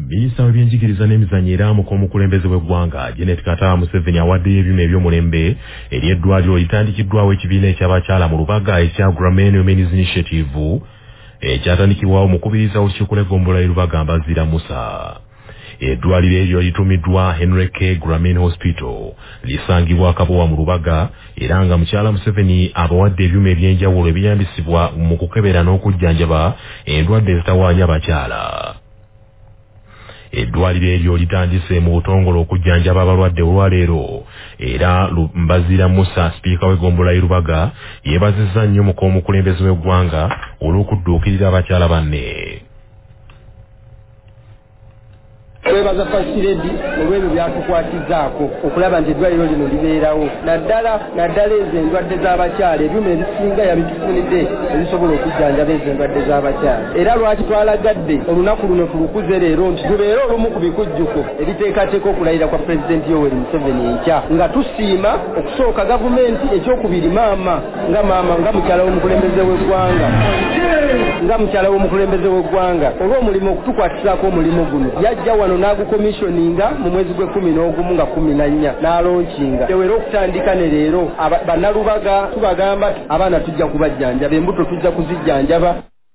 Minisita w'ebyenjigiriza n'emizannyo era mukulembeze w'eggwanga Janet Kataba Museveni awadde ebyuma eby'omulembe eri eddwaliro litandikiddwawo ekibiina eky'abakyala mu Lubaga ekya Grameen Women's Initiative ekyatandikibwawo mu kubiriza olukiiko lw'eggombolola y'Olubaga Mbazira Musa. Eddwaliro eryo litumiddwa Henry K. Grameen Hospital lisangibwa Kabowa mu Lubaga era nga mukyala Museveni abawadde ebyuma eby'enjawulo ebiyambisibwa mu kukebera n'okujjanjaba endwadde ezitawaanya abakyala. Eddwaliro eryo litandise mu butongole okujjanjaba abalwadde olwaleero era Mbazira Musa sipiika w'eggombolola y'Olubaga yeebazizza nnyo omukulembeze w'eggwanga olw'okudduukirira abakyala banne. Twebaza First Lady olw'ebyo byatukwatizaako okulaba nti eddwaliro lino libeerawo naddala ezo endwadde z'abakyala ebyuma ebisinga yabitufunidde ebisobola okujjanjaba ezo endwadde z'abakyala era lwaki twalagadde olunaku luno tulukuze leero nti tubeere olumu ku bikujjuko ebiteekateeka okulayira kwa Pulezidenti Yoweri Museveni enkya nga tusiima okusooka gavumenti ekyokubiri maama nga mukyala w'omukulembeze w'eggwanga olw'omulimu okutukwatisaako omulimu guno yajja wano n'agukomissioninga mu mwezi gwe 11 nga 14 n'alonkinga tewera okutandika ne leero bannalubaga tubagamba abaana tujja kubajjanjaba embuto tujja kuzijjanjaba.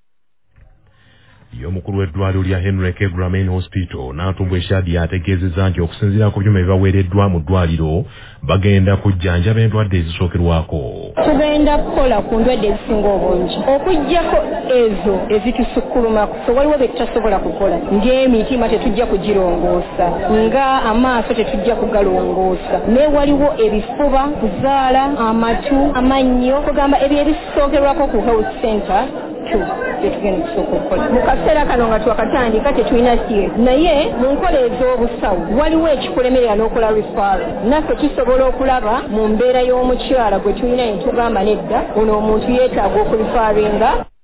Omukulu w'eddwaliro lya Henry K. Grameen Hospital n'atumbwe Shadi ategeezezza nti okusinziira ku byuma ebibaweereddwa mu ddwaliro bagenda kujjanjaba endwadde ezisookerwako. Tugenda kukola ku ndwadde ezisinga obungi okuggyako ezo ezitusukkulumako so waliwo bye tutasobola kukola ng'emitima tetujja kugirongoosa nga amaaso tetujja kugalongoosa ne waliwo ebifuba kuzaala amatu amannyo kugamba ebyo ebisookerwako ku health center tetugenda kusooka okukola mu kaseera kano nga twakatandika tetulina siye naye mu nkola ez'obusawo waliwo ekikulemerera n'okola referral naffe tusobola okulaba mu mbeera y'omukyala gwe tulina ne tugamba nedda ono omuntu yeetaaga okurifaringa